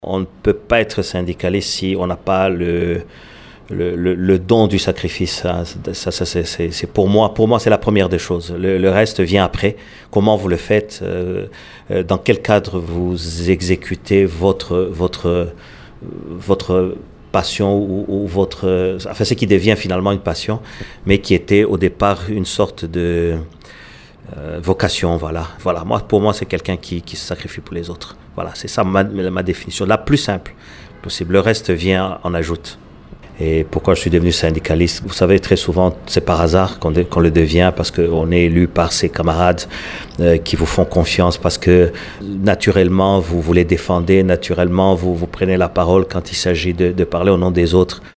On ne peut pas être syndicaliste si on n'a pas le don du sacrifice. C'est pour moi, c'est la première des choses. Le reste vient après. Comment vous le faites, dans quel cadre vous exécutez votre passion ou enfin ce qui devient finalement une passion, mais qui était au départ une sorte de vocation, voilà. Pour moi, c'est quelqu'un qui se sacrifie pour les autres. Voilà, c'est ça ma définition, la plus simple possible. Le reste vient en ajoute. Et pourquoi je suis devenu syndicaliste? Vous savez, très souvent, c'est par hasard qu'on le devient, parce qu'on est élu par ses camarades qui vous font confiance, parce que naturellement, vous les défendez, naturellement, vous prenez la parole quand il s'agit de parler au nom des autres.